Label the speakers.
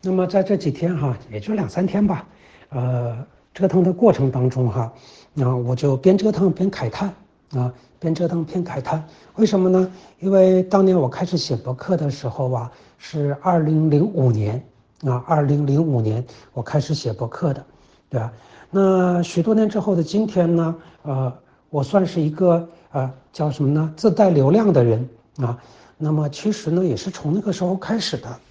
Speaker 1: 那么在这几天哈，也就2、3天吧，折腾的过程当中哈，我就边折腾边慨叹边折腾边慨叹。为什么呢？因为当年我开始写博客的时候啊，是2005年2005年我开始写博客的，对吧？那许多年之后的今天呢，我算是一个叫什么呢？自带流量的人啊。那么其实呢，也是从那个时候开始的。